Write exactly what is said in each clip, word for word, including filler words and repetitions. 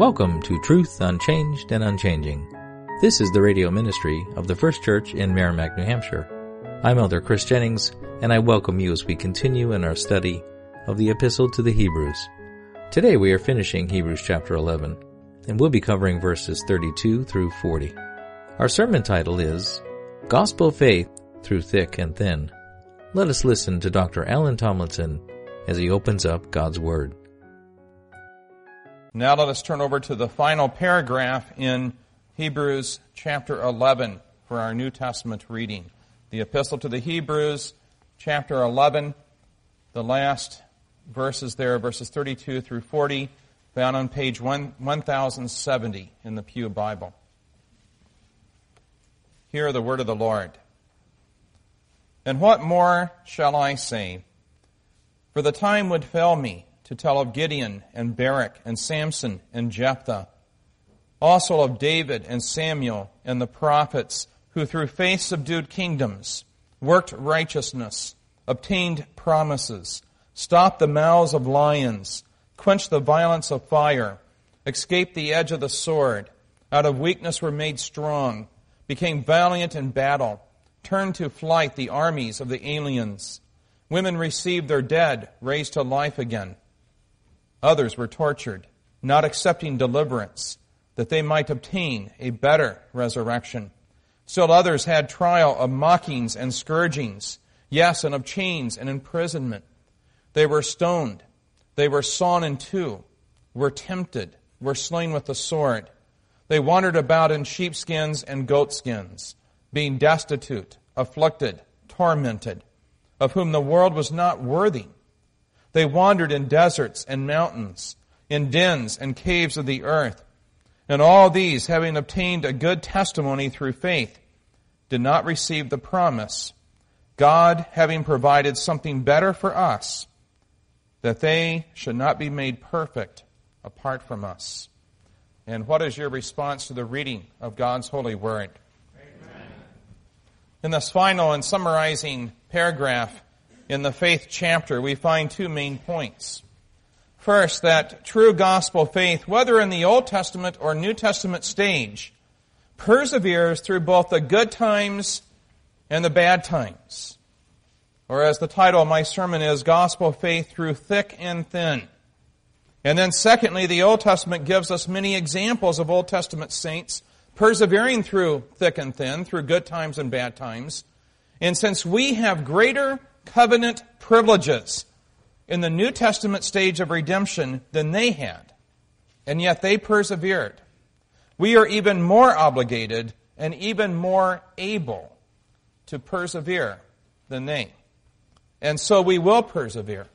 Welcome to Truth Unchanged and Unchanging. This is the radio ministry of the First Church in Merrimack, New Hampshire. I'm Elder Chris Jennings, and I welcome you as we continue in our study of the Epistle to the Hebrews. Today we are finishing Hebrews chapter eleven, and we'll be covering verses thirty-two through forty. Our sermon title is Gospel Faith Through Thick and Thin. Let us listen to Doctor Alan Tomlinson as he opens up God's Word. Now let us turn over to the final paragraph in Hebrews chapter eleven for our New Testament reading. The Epistle to the Hebrews, chapter eleven, the last verses there, verses thirty-two through forty, found on page one thousand seventy in the Pew Bible. Hear the word of the Lord. And what more shall I say? For the time would fail me to tell of Gideon and Barak and Samson and Jephthah, also of David and Samuel and the prophets, who through faith subdued kingdoms, worked righteousness, obtained promises, stopped the mouths of lions, quenched the violence of fire, escaped the edge of the sword, out of weakness were made strong, became valiant in battle, turned to flight the armies of the aliens. Women received their dead, raised to life again. Others were tortured, not accepting deliverance, that they might obtain a better resurrection. Still others had trial of mockings and scourgings, yes, and of chains and imprisonment. They were stoned, they were sawn in two, were tempted, were slain with the sword. They wandered about in sheepskins and goatskins, being destitute, afflicted, tormented, of whom the world was not worthy. They wandered in deserts and mountains, in dens and caves of the earth. And all these, having obtained a good testimony through faith, did not receive the promise, God having provided something better for us, that they should not be made perfect apart from us. And what is your response to the reading of God's holy word? Amen. In this final and summarizing paragraph in the faith chapter, we find two main points. First, that true gospel faith, whether in the Old Testament or New Testament stage, perseveres through both the good times and the bad times. Or as the title of my sermon is, Gospel Faith Through Thick and Thin. And then secondly, the Old Testament gives us many examples of Old Testament saints persevering through thick and thin, through good times and bad times. And since we have greater covenant privileges in the New Testament stage of redemption than they had, and yet they persevered, we are even more obligated and even more able to persevere than they. And so we will persevere,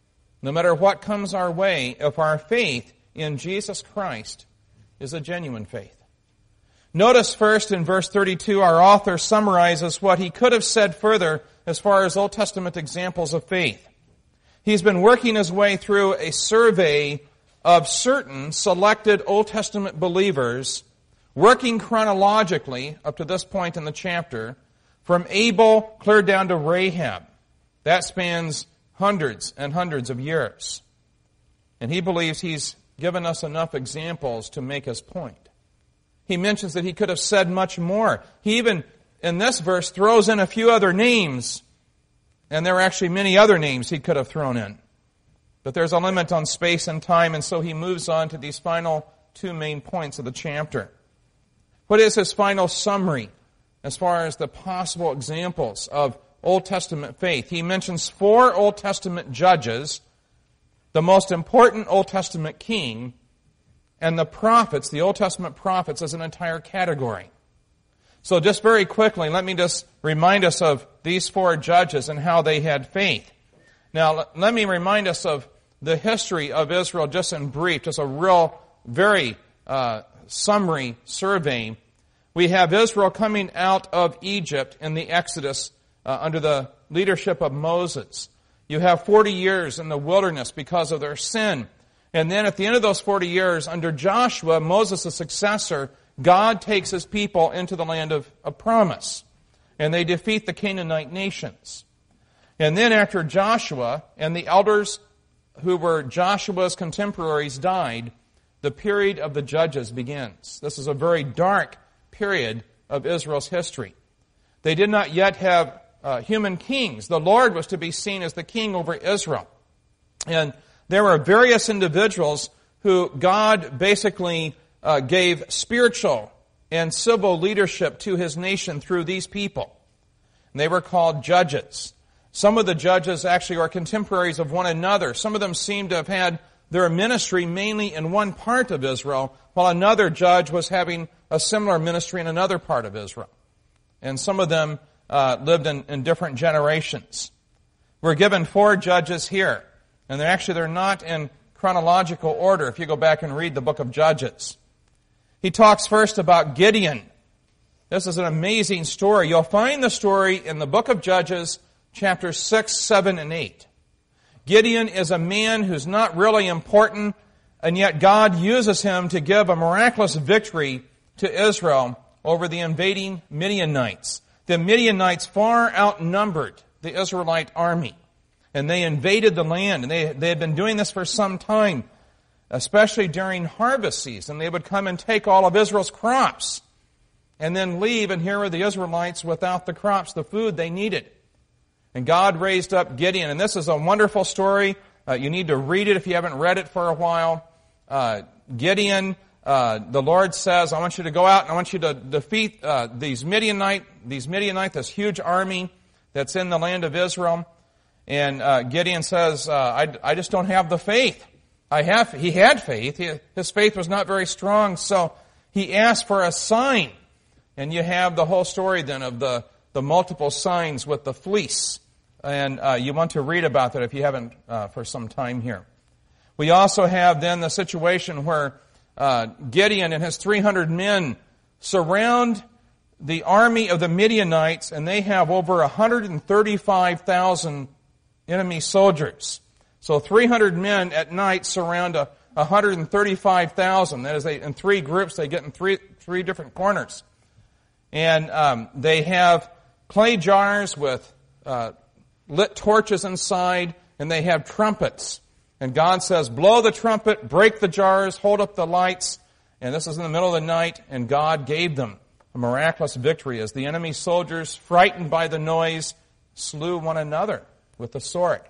no matter what comes our way, if our faith in Jesus Christ is a genuine faith. Notice first in verse thirty-two, our author summarizes what he could have said further as far as Old Testament examples of faith. He's been working his way through a survey of certain selected Old Testament believers, working chronologically up to this point in the chapter, from Abel clear down to Rahab. That spans hundreds and hundreds of years. And he believes he's given us enough examples to make his point. He mentions that he could have said much more. He even, in this verse, throws in a few other names. And there are actually many other names he could have thrown in. But there's a limit on space and time, and so he moves on to these final two main points of the chapter. What is his final summary as far as the possible examples of Old Testament faith? He mentions four Old Testament judges, the most important Old Testament king, and the prophets, the Old Testament prophets, as an entire category. So just very quickly, let me just remind us of these four judges and how they had faith. Now, let me remind us of the history of Israel just in brief, just a real, very uh, summary survey. We have Israel coming out of Egypt in the Exodus uh, under the leadership of Moses. You have forty years in the wilderness because of their sin. And then at the end of those forty years, under Joshua, Moses' successor, God takes his people into the land of, of promise. And they defeat the Canaanite nations. And then after Joshua and the elders who were Joshua's contemporaries died, the period of the judges begins. This is a very dark period of Israel's history. They did not yet have uh, human kings. The Lord was to be seen as the king over Israel. And there were various individuals who God basically uh, gave spiritual and civil leadership to his nation through these people. And they were called judges. Some of the judges actually are contemporaries of one another. Some of them seem to have had their ministry mainly in one part of Israel, while another judge was having a similar ministry in another part of Israel. And some of them uh, lived in, in different generations. We're given four judges here. And they're actually, they're not in chronological order if you go back and read the book of Judges. He talks first about Gideon. This is an amazing story. You'll find the story in the book of Judges, chapters six, seven, and eight. Gideon is a man who's not really important, and yet God uses him to give a miraculous victory to Israel over the invading Midianites. The Midianites far outnumbered the Israelite army, and they invaded the land, and they, they had been doing this for some time, especially during harvest season. They would come and take all of Israel's crops and then leave, and here were the Israelites without the crops, the food they needed. And God raised up Gideon, and this is a wonderful story. Uh, you need to read it if you haven't read it for a while. Uh, Gideon, uh, the Lord says, I want you to go out and I want you to defeat uh, these Midianite, these Midianite, this huge army that's in the land of Israel. And uh, Gideon says, uh, I, I just don't have the faith. I have. He had faith. He, his faith was not very strong, so he asked for a sign. And you have the whole story then of the the multiple signs with the fleece. And uh, you want to read about that if you haven't uh, for some time here. We also have then the situation where uh, Gideon and his three hundred men surround the army of the Midianites, and they have over one hundred thirty-five thousand enemy soldiers. So three hundred men at night surround a one hundred thirty-five thousand. That is, they, in three groups, they get in three three different corners. And um, they have clay jars with uh, lit torches inside, and they have trumpets. And God says, blow the trumpet, break the jars, hold up the lights. And this is in the middle of the night, and God gave them a miraculous victory as the enemy soldiers, frightened by the noise, slew one another with the sword.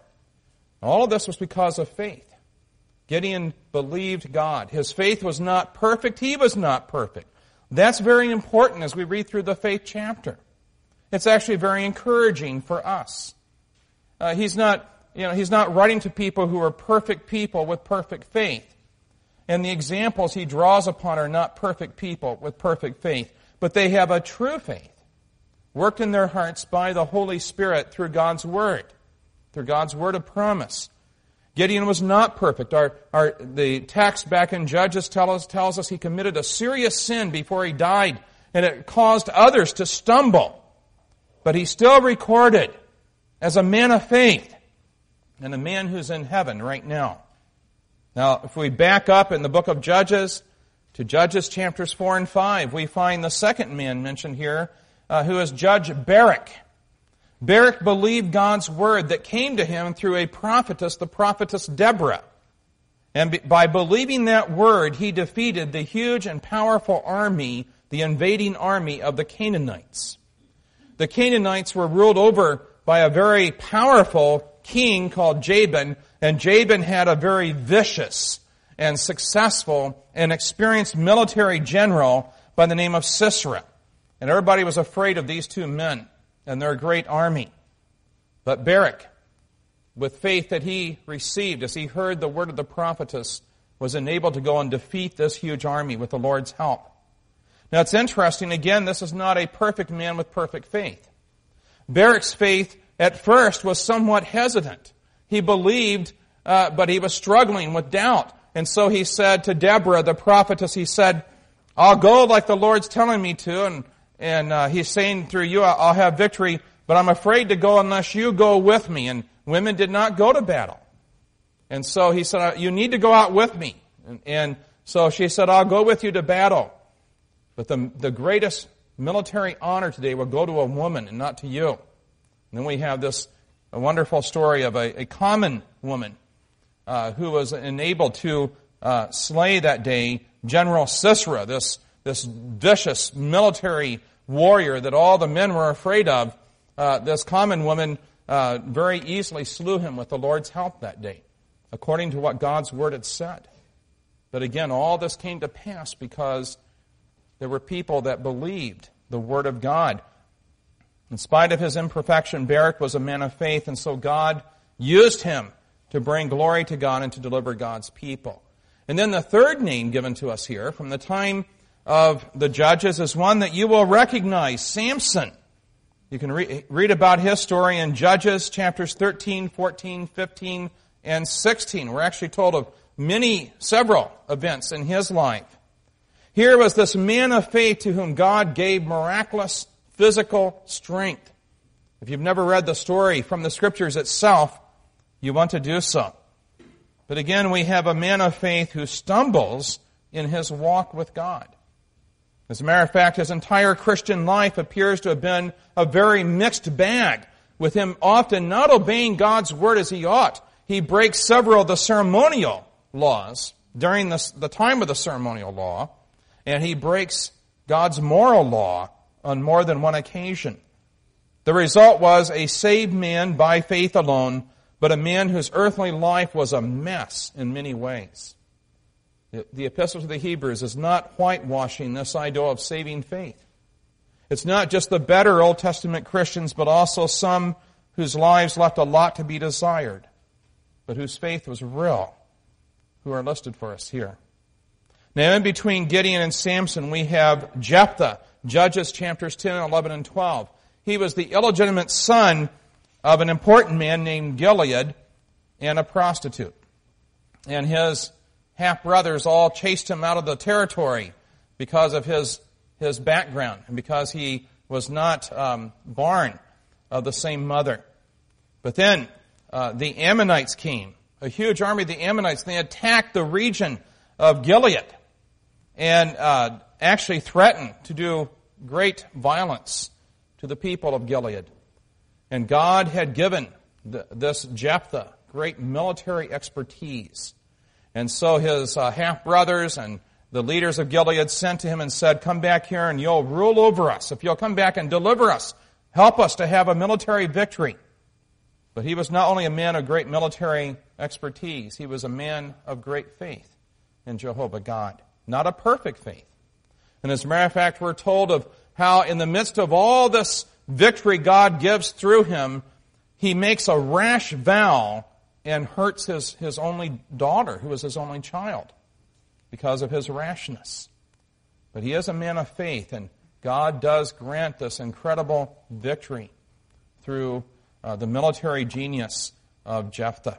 All of this was because of faith. Gideon believed God. His faith was not perfect. He was not perfect. That's very important as we read through the faith chapter. It's actually very encouraging for us. Uh, he's not, you know, he's not writing to people who are perfect people with perfect faith. And the examples he draws upon are not perfect people with perfect faith, but they have a true faith, worked in their hearts by the Holy Spirit through God's Word, through God's Word of promise. Gideon was not perfect. Our, our, the text back in Judges tell us, tells us he committed a serious sin before he died, and it caused others to stumble. But he's still recorded as a man of faith and a man who's in heaven right now. Now, if we back up in the book of Judges to Judges chapters four and five, we find the second man mentioned here, uh, who is Judge Barak. Barak believed God's word that came to him through a prophetess, the prophetess Deborah. And by believing that word, he defeated the huge and powerful army, the invading army of the Canaanites. The Canaanites were ruled over by a very powerful king called Jabin, and Jabin had a very vicious and successful and experienced military general by the name of Sisera. And everybody was afraid of these two men and their great army. But Barak, with faith that he received as he heard the word of the prophetess, was enabled to go and defeat this huge army with the Lord's help. Now it's interesting, again, this is not a perfect man with perfect faith. Barak's faith at first was somewhat hesitant. He believed, uh, but he was struggling with doubt. And so he said to Deborah, the prophetess, he said, I'll go like the Lord's telling me to, and, and uh, he's saying through you, I'll have victory, but I'm afraid to go unless you go with me. And women did not go to battle. And so he said, you need to go out with me. And, and so she said, I'll go with you to battle. But the, the greatest military honor today will go to a woman and not to you. And then we have this a wonderful story of a, a common woman uh, who was enabled to uh, slay that day General Sisera, this, this vicious military warrior that all the men were afraid of. Uh, this common woman uh, very easily slew him with the Lord's help that day, according to what God's word had said. But again, all this came to pass because there were people that believed the word of God. In spite of his imperfection, Barak was a man of faith, and so God used him to bring glory to God and to deliver God's people. And then the third name given to us here from the time of the Judges is one that you will recognize, Samson. You can re- read about his story in Judges chapters thirteen, fourteen, fifteen, and sixteen. We're actually told of many, several events in his life. Here was this man of faith to whom God gave miraculous physical strength. If you've never read the story from the Scriptures itself, you want to do so. But again, we have a man of faith who stumbles in his walk with God. As a matter of fact, his entire Christian life appears to have been a very mixed bag, with him often not obeying God's word as he ought. He breaks several of the ceremonial laws during this, the time of the ceremonial law, and he breaks God's moral law on more than one occasion. The result was a saved man by faith alone, but a man whose earthly life was a mess in many ways. The, the Epistle to the Hebrews is not whitewashing this idea of saving faith. It's not just the better Old Testament Christians, but also some whose lives left a lot to be desired, but whose faith was real, who are listed for us here. Now, in between Gideon and Samson, we have Jephthah, Judges chapters ten, eleven, and twelve. He was the illegitimate son of an important man named Gilead and a prostitute. And his half-brothers all chased him out of the territory because of his, his background and because he was not um, born of the same mother. But then uh, the Ammonites came, a huge army of the Ammonites, and they attacked the region of Gilead and uh, actually threatened to do great violence to the people of Gilead. And God had given the, this Jephthah great military expertise. And so his uh, half-brothers and the leaders of Gilead sent to him and said, come back here and you'll rule over us. If you'll come back and deliver us, help us to have a military victory. But he was not only a man of great military expertise, he was a man of great faith in Jehovah God. Not a perfect faith. And as a matter of fact, we're told of how in the midst of all this victory God gives through him, he makes a rash vow and hurts his, his only daughter, who was his only child, because of his rashness. But he is a man of faith, and God does grant this incredible victory through uh, the military genius of Jephthah.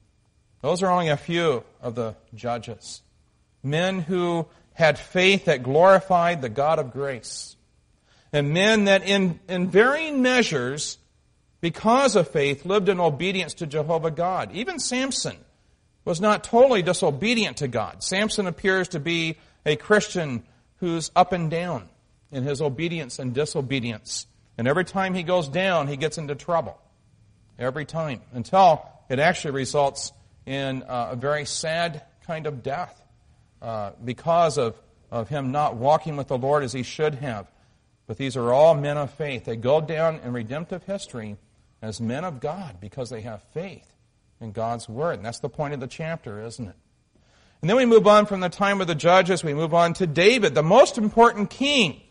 Those are only a few of the judges. Men who had faith that glorified the God of grace. And men that in, in varying measures, because of faith, lived in obedience to Jehovah God. Even Samson was not totally disobedient to God. Samson appears to be a Christian who's up and down in his obedience and disobedience. And every time he goes down, he gets into trouble. Every time. Until it actually results in uh, a very sad kind of death uh, because of, of him not walking with the Lord as he should have. But these are all men of faith. They go down in redemptive history as men of God because they have faith in God's Word. And that's the point of the chapter, isn't it? And then we move on from the time of the judges. We move on to David, the most important king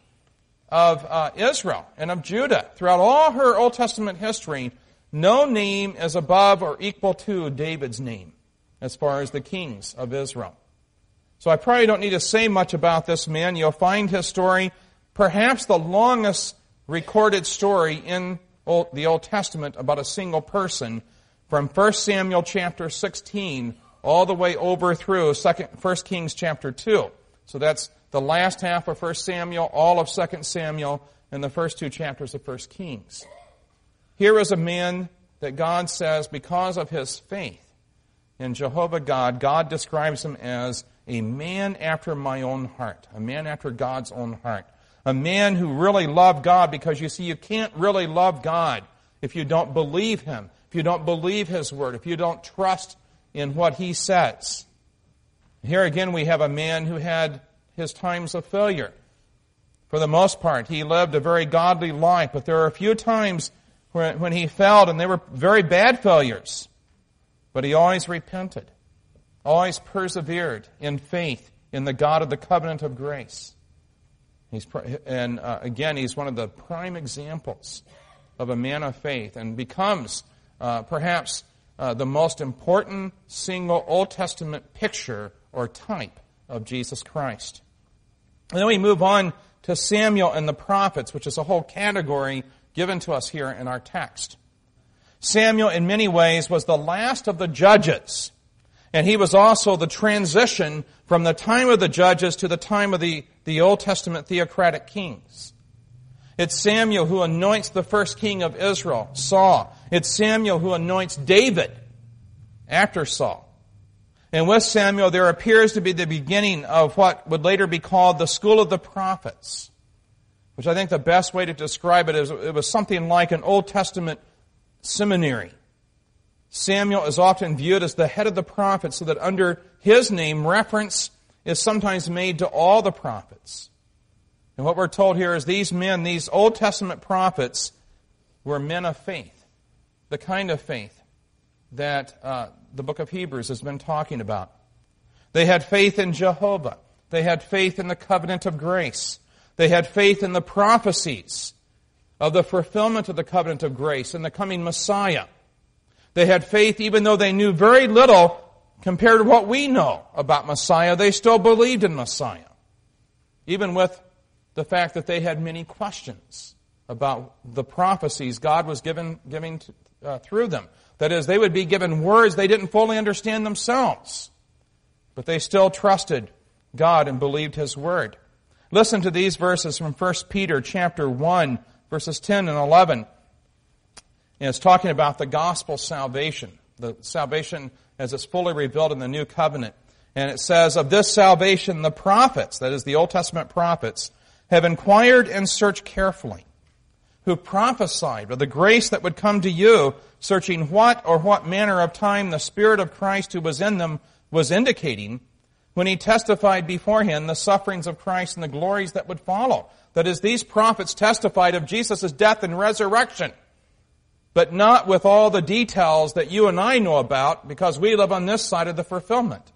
of uh, Israel and of Judah. Throughout all her Old Testament history, no name is above or equal to David's name as far as the kings of Israel. So I probably don't need to say much about this man. You'll find his story perhaps the longest recorded story in the Old Testament about a single person, from First Samuel chapter sixteen all the way over through First Kings chapter two. So that's the last half of First Samuel, all of Second Samuel, and the first two chapters of First Kings. Here is a man that God says, because of his faith in Jehovah God, God describes him as a man after my own heart, a man after God's own heart. A man who really loved God, because you see, you can't really love God if you don't believe Him, if you don't believe His Word, if you don't trust in what He says. Here again we have a man who had his times of failure. For the most part, he lived a very godly life, but there are a few times when, when he failed, and they were very bad failures. But he always repented, always persevered in faith in the God of the covenant of grace. He's, and uh, again, he's one of the prime examples of a man of faith, and becomes uh, perhaps uh, the most important single Old Testament picture or type of Jesus Christ. And then we move on to Samuel and the prophets, which is a whole category given to us here in our text. Samuel, in many ways, was the last of the judges, and he was also the transition from the time of the judges to the time of the, the Old Testament theocratic kings. It's Samuel who anoints the first king of Israel, Saul. It's Samuel who anoints David after Saul. And with Samuel, there appears to be the beginning of what would later be called the School of the Prophets, which I think the best way to describe it is it was something like an Old Testament seminary. Samuel is often viewed as the head of the prophets, so that under his name, reference is sometimes made to all the prophets. And what we're told here is these men, these Old Testament prophets, were men of faith, the kind of faith that uh, the book of Hebrews has been talking about. They had faith in Jehovah. They had faith in the covenant of grace. They had faith in the prophecies of the fulfillment of the covenant of grace and the coming Messiah. They had faith even though they knew very little compared to what we know about Messiah. They still believed in Messiah, even with the fact that they had many questions about the prophecies God was given, giving to, uh, through them. That is, they would be given words they didn't fully understand themselves, but they still trusted God and believed His Word. Listen to these verses from First Peter chapter one, verses ten and eleven. And it's talking about the gospel salvation, the salvation as it's fully revealed in the new covenant. And it says, of this salvation the prophets, that is the Old Testament prophets, have inquired and searched carefully, who prophesied of the grace that would come to you, searching what or what manner of time the Spirit of Christ who was in them was indicating when He testified beforehand the sufferings of Christ and the glories that would follow. That is, these prophets testified of Jesus' death and resurrection, but not with all the details that you and I know about, because we live on this side of the fulfillment.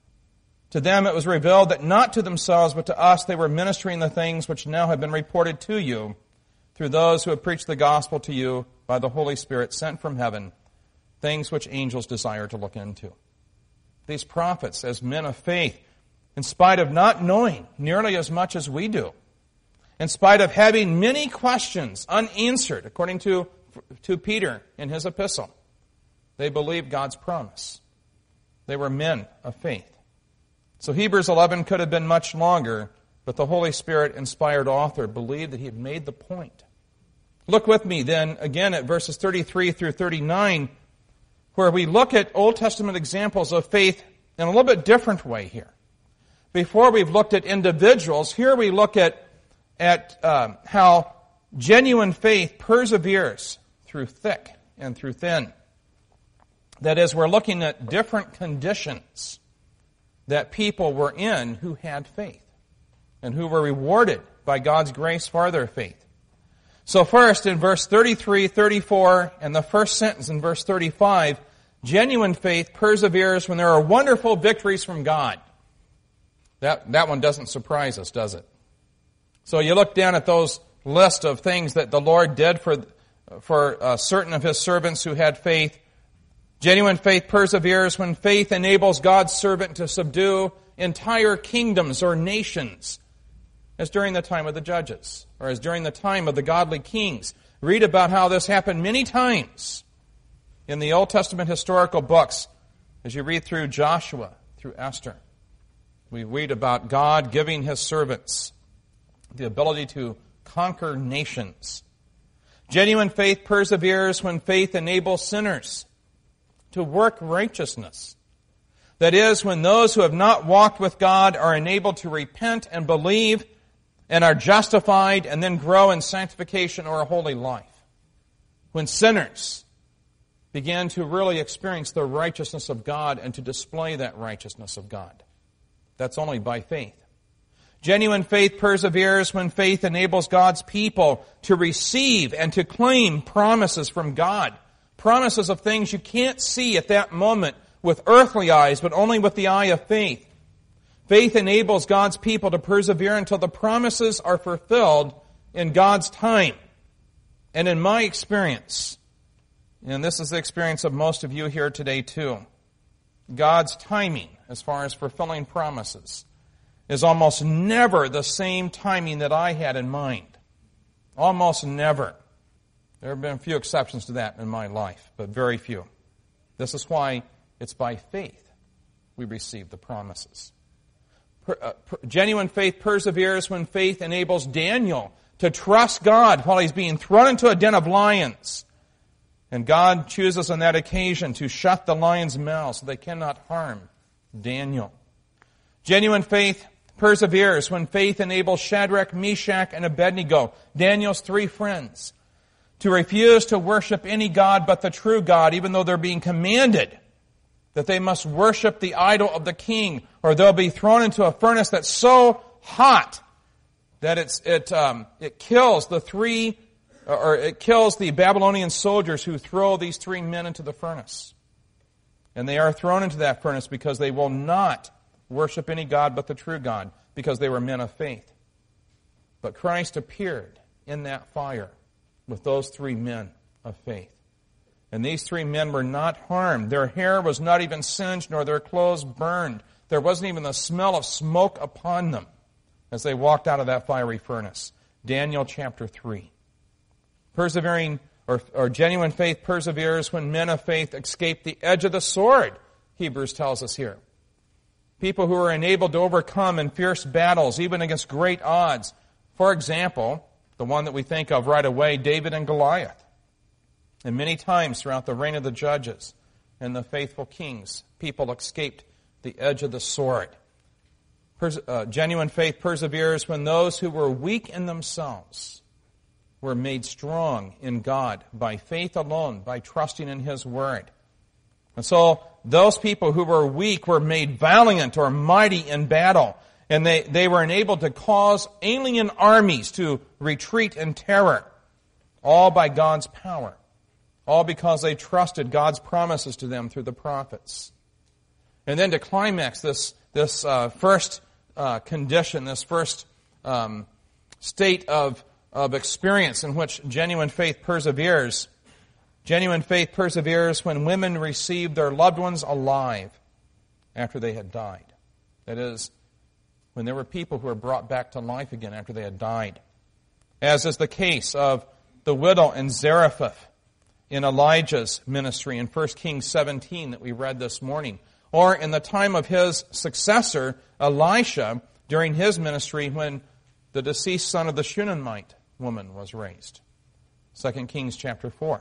To them it was revealed that not to themselves but to us they were ministering the things which now have been reported to you through those who have preached the gospel to you by the Holy Spirit sent from heaven, things which angels desire to look into. These prophets, as men of faith, in spite of not knowing nearly as much as we do, in spite of having many questions unanswered, according to, to Peter in his epistle, they believed God's promise. They were men of faith. So Hebrews eleven could have been much longer, but the Holy Spirit-inspired author believed that he had made the point. Look with me then again at verses thirty-three through thirty-nine, where we look at Old Testament examples of faith in a little bit different way here. Before we've looked at individuals, here we look at, at uh, how genuine faith perseveres through thick and through thin. That is, we're looking at different conditions that people were in who had faith and who were rewarded by God's grace for their faith. So first, in verse thirty-three, thirty-four, and the first sentence in verse thirty-five, genuine faith perseveres when there are wonderful victories from God. That, that one doesn't surprise us, does it? So you look down at those list of things that the Lord did for, for uh, certain of His servants who had faith. Genuine faith perseveres when faith enables God's servant to subdue entire kingdoms or nations, as during the time of the judges, or as during the time of the godly kings. Read about how this happened many times in the Old Testament historical books as you read through Joshua, through Esther. We read about God giving His servants the ability to conquer nations. Genuine faith perseveres when faith enables sinners to work righteousness. That is, when those who have not walked with God are enabled to repent and believe and are justified and then grow in sanctification or a holy life. When sinners begin to really experience the righteousness of God and to display that righteousness of God. That's only by faith. Genuine faith perseveres when faith enables God's people to receive and to claim promises from God. Promises of things you can't see at that moment with earthly eyes, but only with the eye of faith. Faith enables God's people to persevere until the promises are fulfilled in God's time. And in my experience, and this is the experience of most of you here today too, God's timing as far as fulfilling promises is almost never the same timing that I had in mind. Almost never. There have been a few exceptions to that in my life, but very few. This is why it's by faith we receive the promises. Per, uh, per, genuine faith perseveres when faith enables Daniel to trust God while he's being thrown into a den of lions. And God chooses on that occasion to shut the lions' mouths so they cannot harm Daniel. Genuine faith perseveres when faith enables Shadrach, Meshach, and Abednego, Daniel's three friends, to refuse to worship any god but the true God, even though they're being commanded that they must worship the idol of the king, or they'll be thrown into a furnace that's so hot that it's, it, um, it kills the three, or it kills the Babylonian soldiers who throw these three men into the furnace. And they are thrown into that furnace because they will not worship any god but the true God, because they were men of faith. But Christ appeared in that fire with those three men of faith. And these three men were not harmed. Their hair was not even singed, nor their clothes burned. There wasn't even the smell of smoke upon them as they walked out of that fiery furnace. Daniel chapter three. Persevering, or, or genuine faith perseveres when men of faith escape the edge of the sword, Hebrews tells us here. People who are enabled to overcome in fierce battles, even against great odds. For example, the one that we think of right away, David and Goliath. And many times throughout the reign of the judges and the faithful kings, people escaped the edge of the sword. Pers- uh, genuine faith perseveres when those who were weak in themselves were made strong in God by faith alone, by trusting in His Word. And so those people who were weak were made valiant or mighty in battle. And they, they were enabled to cause alien armies to retreat in terror. All by God's power. All because they trusted God's promises to them through the prophets. And then to climax this, this uh, first uh, condition, this first um, state of, of experience in which genuine faith perseveres. Genuine faith perseveres when women receive their loved ones alive after they had died. That is, when there were people who were brought back to life again after they had died. As is the case of the widow in Zarephath in Elijah's ministry in First Kings seventeen that we read this morning. Or in the time of his successor, Elisha, during his ministry when the deceased son of the Shunammite woman was raised. Second Kings chapter four.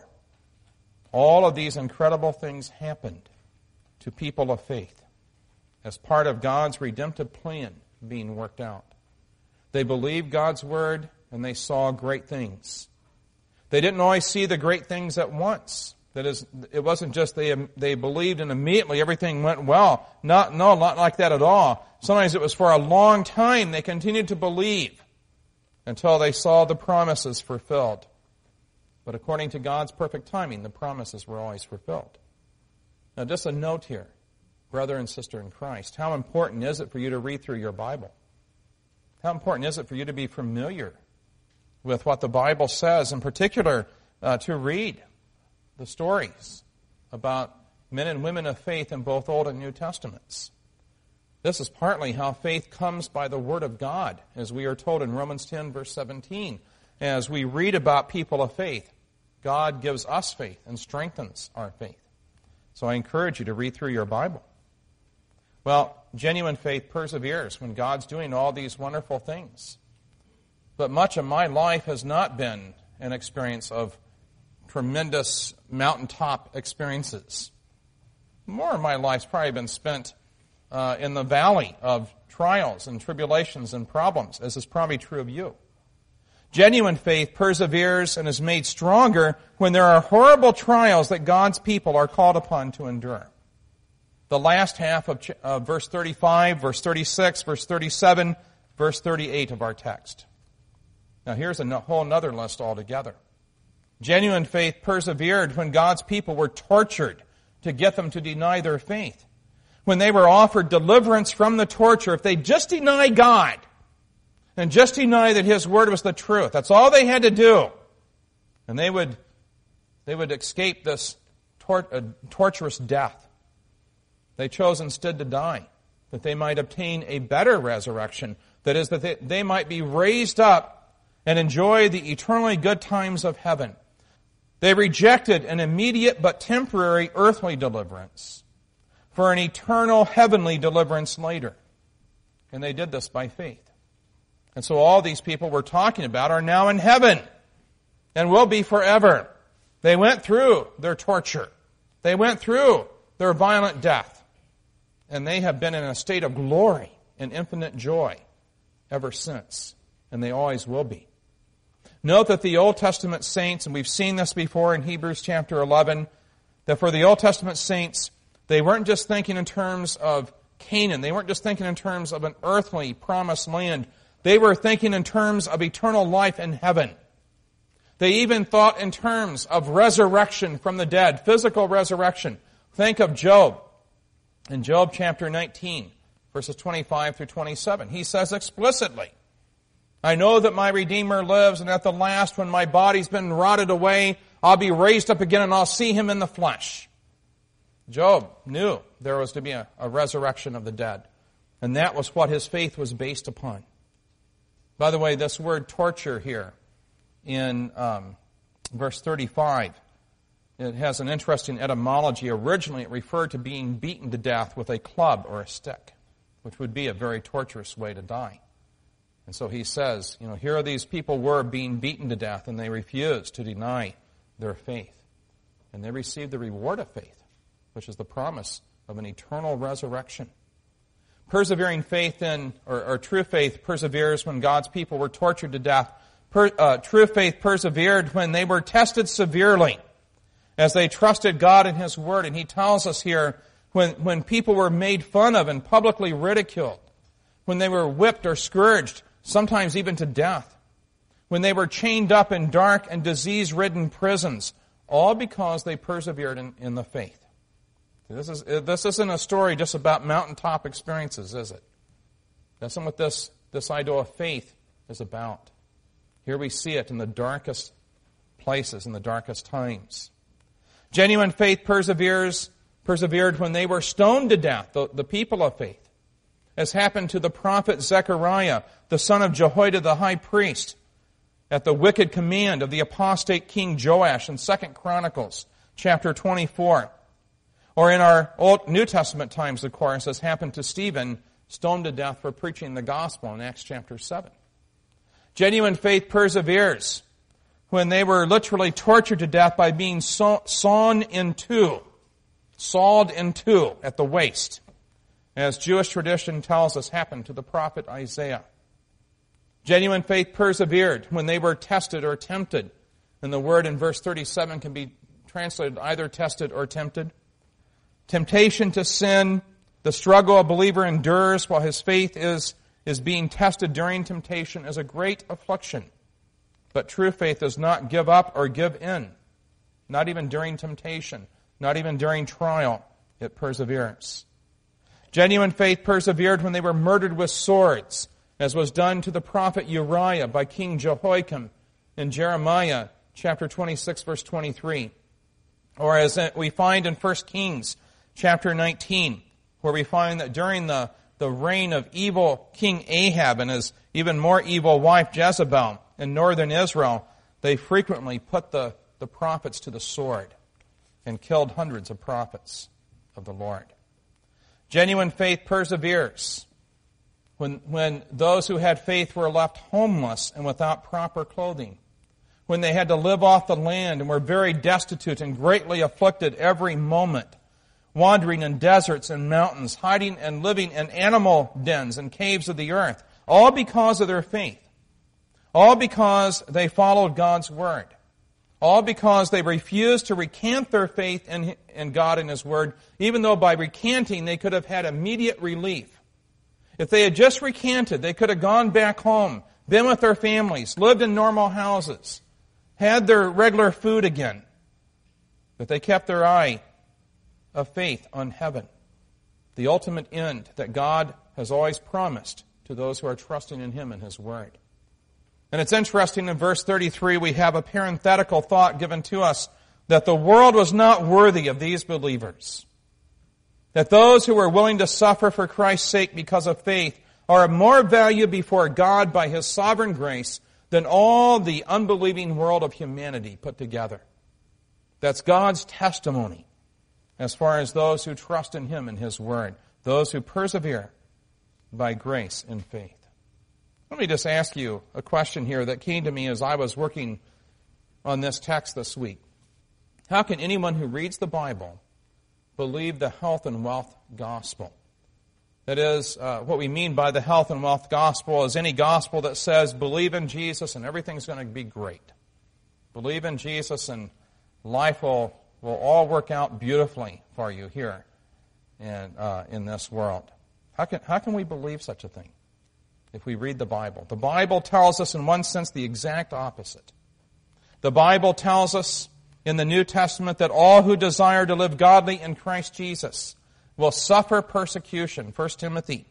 All of these incredible things happened to people of faith as part of God's redemptive plan being worked out. They believed God's word and they saw great things. They didn't always see the great things at once. That is, it wasn't just they they believed and immediately everything went well. Not, no, not like that at all. Sometimes it was for a long time they continued to believe until they saw the promises fulfilled. But according to God's perfect timing, the promises were always fulfilled. Now just a note here, brother and sister in Christ, how important is it for you to read through your Bible? How important is it for you to be familiar with what the Bible says, in particular uh, to read the stories about men and women of faith in both Old and New Testaments? This is partly how faith comes by the Word of God, as we are told in Romans ten, verse seventeen. As we read about people of faith, God gives us faith and strengthens our faith. So I encourage you to read through your Bible. Well, genuine faith perseveres when God's doing all these wonderful things. But much of my life has not been an experience of tremendous mountaintop experiences. More of my life's probably been spent uh, in the valley of trials and tribulations and problems, as is probably true of you. Genuine faith perseveres and is made stronger when there are horrible trials that God's people are called upon to endure. the last half of uh, verse thirty-five, verse thirty-six, verse thirty-seven, verse thirty-eight of our text. Now here's a whole other list altogether. Genuine faith persevered when God's people were tortured to get them to deny their faith. When they were offered deliverance from the torture, if they just deny God and just deny that His Word was the truth, that's all they had to do. And they would, they would escape this tor- uh, torturous death. They chose instead to die, that they might obtain a better resurrection. That is, that they, they might be raised up and enjoy the eternally good times of heaven. They rejected an immediate but temporary earthly deliverance for an eternal heavenly deliverance later. And they did this by faith. And so all these people we're talking about are now in heaven and will be forever. They went through their torture. They went through their violent death. And they have been in a state of glory and infinite joy ever since. And they always will be. Note that the Old Testament saints, and we've seen this before in Hebrews chapter eleven, that for the Old Testament saints, they weren't just thinking in terms of Canaan. They weren't just thinking in terms of an earthly promised land. They were thinking in terms of eternal life in heaven. They even thought in terms of resurrection from the dead, physical resurrection. Think of Job. In Job chapter nineteen, verses twenty-five through twenty-seven, he says explicitly, I know that my Redeemer lives, and at the last, when my body's been rotted away, I'll be raised up again and I'll see Him in the flesh. Job knew there was to be a, a resurrection of the dead. And that was what his faith was based upon. By the way, this word torture here in um, verse thirty-five, it has an interesting etymology. Originally, it referred to being beaten to death with a club or a stick, which would be a very torturous way to die. And so he says, you know, here these people were being beaten to death, and they refused to deny their faith. And they received the reward of faith, which is the promise of an eternal resurrection. Persevering faith in, or, or true faith perseveres when God's people were tortured to death. Per, uh, true faith persevered when they were tested severely, as they trusted God and His Word. And he tells us here, when, when people were made fun of and publicly ridiculed, when they were whipped or scourged, sometimes even to death, when they were chained up in dark and disease-ridden prisons, all because they persevered in, in the faith. This is this isn't a story just about mountaintop experiences, is it? That's not what this, this idea of faith is about. Here we see it in the darkest places, in the darkest times. Genuine faith perseveres, persevered when they were stoned to death, the, the people of faith, as happened to the prophet Zechariah, the son of Jehoiada the high priest, at the wicked command of the apostate king Joash in Second Chronicles chapter twenty-four. Or in our Old New Testament times, of course, as happened to Stephen, stoned to death for preaching the gospel in Acts chapter seven. Genuine faith perseveres when they were literally tortured to death by being saw, sawn in two, sawed in two at the waist, as Jewish tradition tells us happened to the prophet Isaiah. Genuine faith persevered when they were tested or tempted. And the word in verse thirty-seven can be translated either tested or tempted. Temptation to sin, the struggle a believer endures while his faith is, is being tested during temptation, is a great affliction. But true faith does not give up or give in, not even during temptation, not even during trial. It perseveres. Genuine faith persevered when they were murdered with swords, as was done to the prophet Uriah by King Jehoiakim in Jeremiah chapter twenty-six, verse twenty-three. Or as we find in First Kings chapter nineteen, where we find that during the, the reign of evil King Ahab and his even more evil wife Jezebel in northern Israel, they frequently put the, the prophets to the sword and killed hundreds of prophets of the Lord. Genuine faith perseveres when, when those who had faith were left homeless and without proper clothing, when they had to live off the land and were very destitute and greatly afflicted every moment, wandering in deserts and mountains, hiding and living in animal dens and caves of the earth, all because of their faith, all because they followed God's Word, All because they refused to recant their faith in, in God and His Word, even though by recanting they could have had immediate relief. If they had just recanted, they could have gone back home, been with their families, lived in normal houses, had their regular food again. But they kept their eye of faith on heaven, the ultimate end that God has always promised to those who are trusting in Him and His Word. And it's interesting, in verse thirty-three, we have a parenthetical thought given to us that the world was not worthy of these believers. That those who were willing to suffer for Christ's sake because of faith are of more value before God by His sovereign grace than all the unbelieving world of humanity put together. That's God's testimony as far as those who trust in Him and His Word, those who persevere by grace and faith. Let me just ask you a question here that came to me as I was working on this text this week. How can anyone who reads the Bible believe the health and wealth gospel? That is, uh, what we mean by the health and wealth gospel is any gospel that says, believe in Jesus and everything's going to be great. Believe in Jesus and life will, will all work out beautifully for you here and uh, in this world. How can, how can we believe such a thing if we read the Bible? The Bible tells us in one sense the exact opposite. The Bible tells us in the New Testament that all who desire to live godly in Christ Jesus will suffer persecution. First Timothy.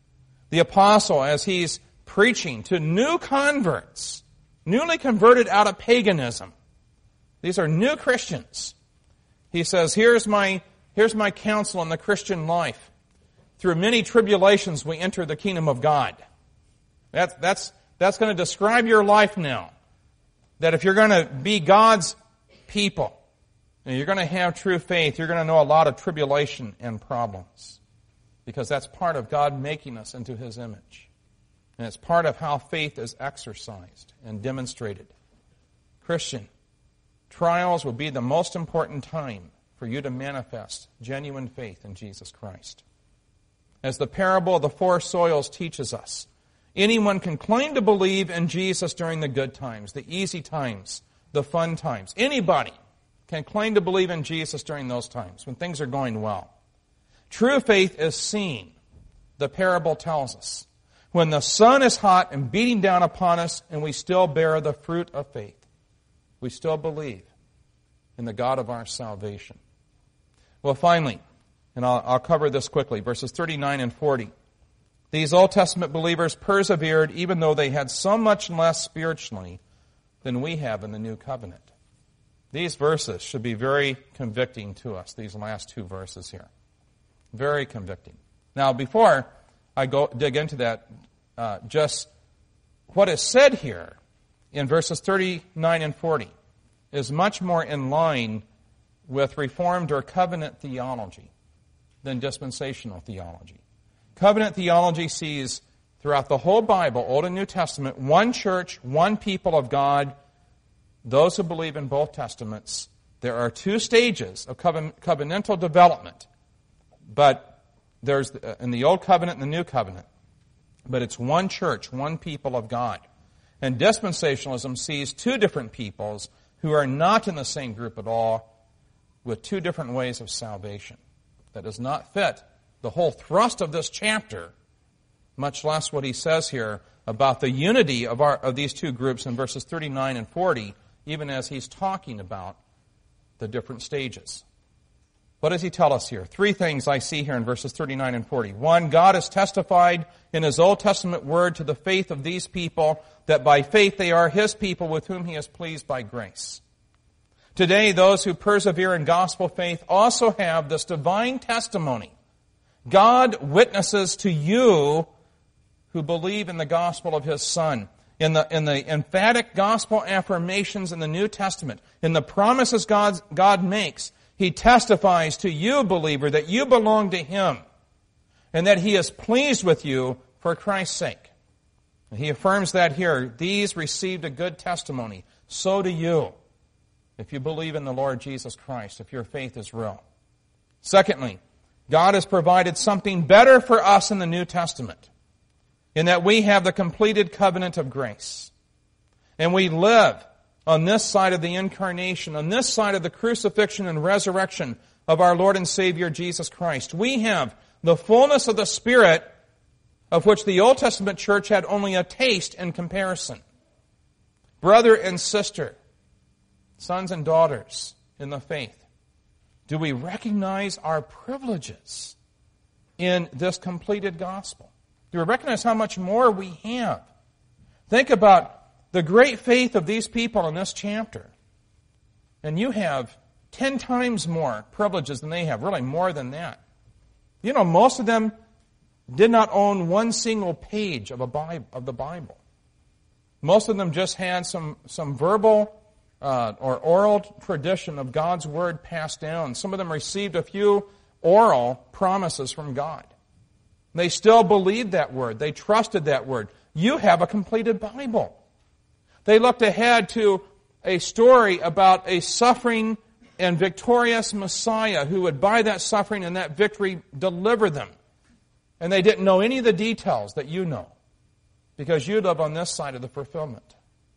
The apostle, as he's preaching to new converts, newly converted out of paganism. These are new Christians. He says, here's my, here's my counsel in the Christian life. Through many tribulations we enter the kingdom of God. That's, that's, that's going to describe your life now. That if you're going to be God's people, and you're going to have true faith, you're going to know a lot of tribulation and problems. Because that's part of God making us into His image. And it's part of how faith is exercised and demonstrated. Christian, trials will be the most important time for you to manifest genuine faith in Jesus Christ. As the parable of the four soils teaches us, anyone can claim to believe in Jesus during the good times, the easy times, the fun times. Anybody can claim to believe in Jesus during those times, when things are going well. True faith is seen, the parable tells us, when the sun is hot and beating down upon us and we still bear the fruit of faith. We still believe in the God of our salvation. Well, finally, and I'll, I'll cover this quickly, verses thirty-nine and forty. These Old Testament believers persevered even though they had so much less spiritually than we have in the New Covenant. These verses should be very convicting to us, these last two verses here. Very convicting. Now, before I go dig into that, uh, just what is said here in verses thirty-nine and forty is much more in line with Reformed or covenant theology than dispensational theology. Covenant theology sees throughout the whole Bible, Old and New Testament, one church, one people of God. Those who believe in both Testaments, there are two stages of covenantal development. But there's in the Old Covenant and the New Covenant. But it's one church, one people of God. And dispensationalism sees two different peoples who are not in the same group at all, with two different ways of salvation. That does not fit the whole thrust of this chapter, much less what he says here about the unity of, our, of these two groups in verses thirty-nine and forty, even as he's talking about the different stages. What does he tell us here? Three things I see here in verses thirty-nine and forty. One, God has testified in His Old Testament word to the faith of these people that by faith they are His people with whom He is pleased by grace. Today, those who persevere in gospel faith also have this divine testimony. God witnesses to you who believe in the gospel of His Son. In the, in the emphatic gospel affirmations in the New Testament, in the promises God, God makes, He testifies to you, believer, that you belong to Him and that He is pleased with you for Christ's sake. And He affirms that here. These received a good testimony. So do you, if you believe in the Lord Jesus Christ, if your faith is real. Secondly, God has provided something better for us in the New Testament, in that we have the completed covenant of grace. And we live on this side of the incarnation, on this side of the crucifixion and resurrection of our Lord and Savior Jesus Christ. We have the fullness of the Spirit of which the Old Testament church had only a taste in comparison. Brother and sister, sons and daughters in the faith, do we recognize our privileges in this completed gospel? Do we recognize how much more we have? Think about the great faith of these people in this chapter. And you have ten times more privileges than they have, really more than that. You know, most of them did not own one single page of a Bible, of the Bible. Most of them just had some, some verbal uh, or oral tradition of God's Word passed down. Some of them received a few oral promises from God. They still believed that Word. They trusted that Word. You have a completed Bible. They looked ahead to a story about a suffering and victorious Messiah who would, by that suffering and that victory, deliver them. And they didn't know any of the details that you know, because you live on this side of the fulfillment.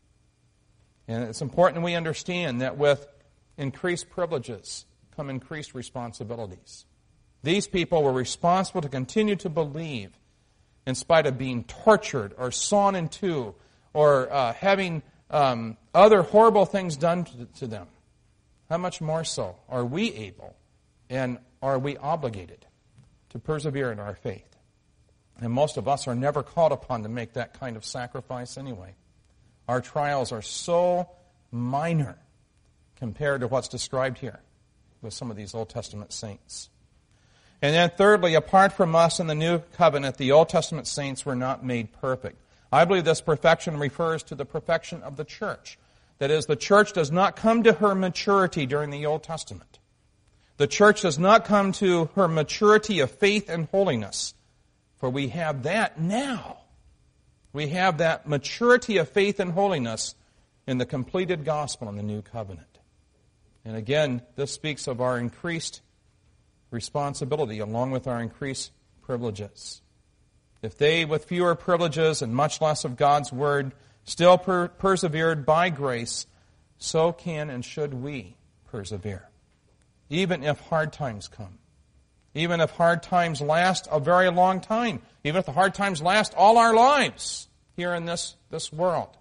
And it's important we understand that with increased privileges come increased responsibilities. These people were responsible to continue to believe in spite of being tortured or sawn in two or uh, having um, other horrible things done to, to them. How much more so are we able and are we obligated to persevere in our faith? And most of us are never called upon to make that kind of sacrifice anyway. Our trials are so minor compared to what's described here with some of these Old Testament saints. And then thirdly, apart from us in the New Covenant, the Old Testament saints were not made perfect. I believe this perfection refers to the perfection of the church. That is, the church does not come to her maturity during the Old Testament. The church does not come to her maturity of faith and holiness, for we have that now. We have that maturity of faith and holiness in the completed gospel in the New Covenant. And again, this speaks of our increased responsibility along with our increased privileges. If they, with fewer privileges and much less of God's Word, still per- persevered by grace, so can and should we persevere. Even if hard times come. Even if hard times last a very long time. Even if the hard times last all our lives here in this, this world.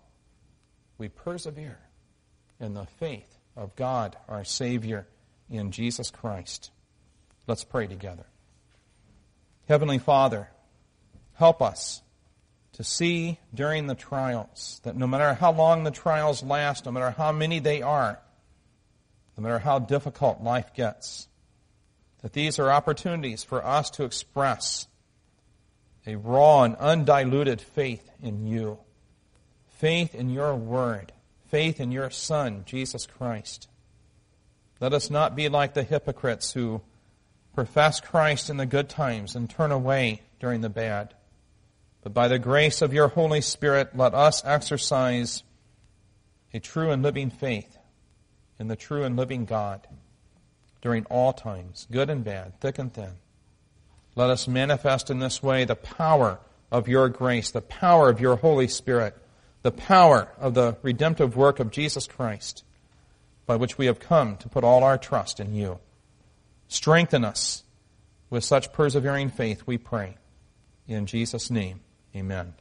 We persevere in the faith of God, our Savior, in Jesus Christ. Let's pray together. Heavenly Father, help us to see during the trials that no matter how long the trials last, no matter how many they are, no matter how difficult life gets, that these are opportunities for us to express a raw and undiluted faith in you, faith in your Word, faith in your Son, Jesus Christ. Let us not be like the hypocrites who profess Christ in the good times and turn away during the bad. But by the grace of your Holy Spirit, let us exercise a true and living faith in the true and living God during all times, good and bad, thick and thin. Let us manifest in this way the power of your grace, the power of your Holy Spirit, the power of the redemptive work of Jesus Christ, by which we have come to put all our trust in you. Strengthen us with such persevering faith, we pray. In Jesus' name, amen.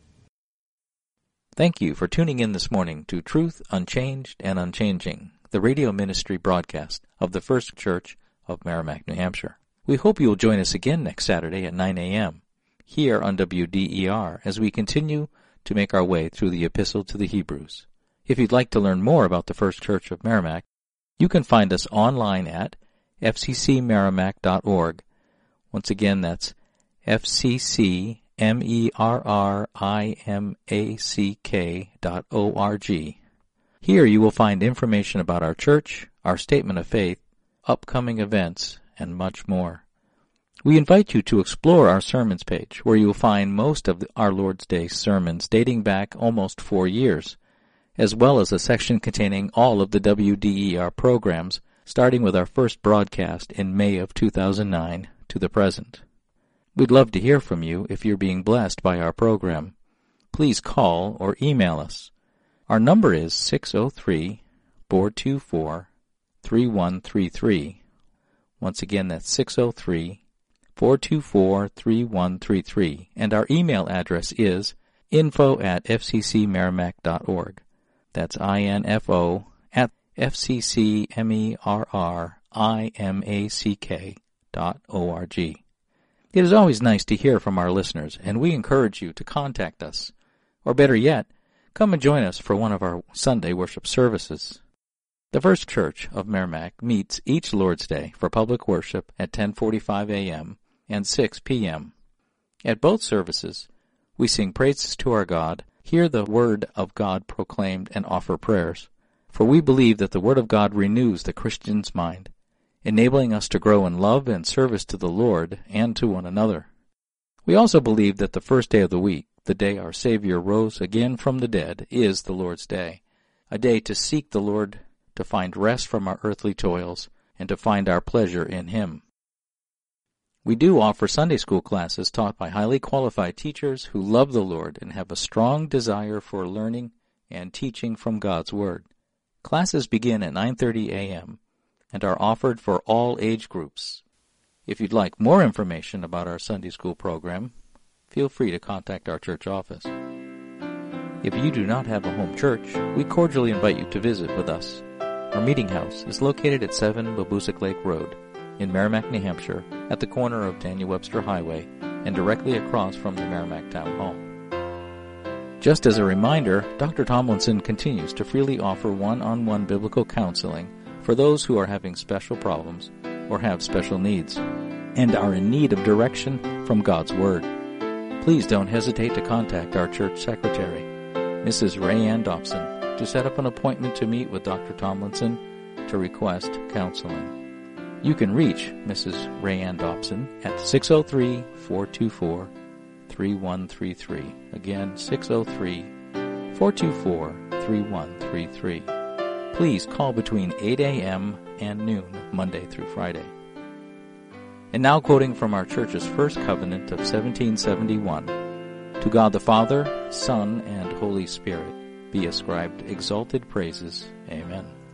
Thank you for tuning in this morning to Truth Unchanged and Unchanging, the radio ministry broadcast of the First Church of Merrimack, New Hampshire. We hope you will join us again next Saturday at nine a.m. here on W D E R as we continue to make our way through the Epistle to the Hebrews. If you'd like to learn more about the First Church of Merrimack, you can find us online at f c c merrimack dot org. Once again, that's f c c merrimack dot org. Here you will find information about our church, our statement of faith, upcoming events, and much more. We invite you to explore our sermons page, where you will find most of our Lord's Day sermons dating back almost four years, as well as a section containing all of the W D E R programs, starting with our first broadcast in May of two thousand nine to the present. We'd love to hear from you if you're being blessed by our program. Please call or email us. Our number is six oh three, four two four, three one three three. Once again, that's six oh three, four two four, three one three three. And our email address is info at f c c merrimack dot org. That's I N F O at F C C M E R R I M A C K dot O R G. It is always nice to hear from our listeners, and we encourage you to contact us. Or better yet, come and join us for one of our Sunday worship services. The First Church of Merrimack meets each Lord's Day for public worship at ten forty-five a.m. and six p.m. At both services, we sing praises to our God, hear the Word of God proclaimed, and offer prayers. For we believe that the Word of God renews the Christian's mind, enabling us to grow in love and service to the Lord and to one another. We also believe that the first day of the week, the day our Savior rose again from the dead, is the Lord's Day, a day to seek the Lord, to find rest from our earthly toils, and to find our pleasure in Him. We do offer Sunday school classes taught by highly qualified teachers who love the Lord and have a strong desire for learning and teaching from God's Word. Classes begin at nine thirty a.m. and are offered for all age groups. If you'd like more information about our Sunday school program, feel free to contact our church office. If you do not have a home church, we cordially invite you to visit with us. Our meeting house is located at seven Babusick Lake Road in Merrimack, New Hampshire, at the corner of Daniel Webster Highway and directly across from the Merrimack Town Hall. Just as a reminder, Doctor Tomlinson continues to freely offer one-on-one biblical counseling for those who are having special problems or have special needs and are in need of direction from God's Word. Please don't hesitate to contact our church secretary, Missus Rayanne Dobson, to set up an appointment to meet with Doctor Tomlinson to request counseling. You can reach Missus Rayanne Dobson at six oh three, four two four, three one three three. Again, six oh three, four two four, three one three three. Please call between eight a.m. and noon, Monday through Friday. And now quoting from our church's first covenant of seventeen seventy-one, to God the Father, Son, and Holy Spirit be ascribed exalted praises. Amen.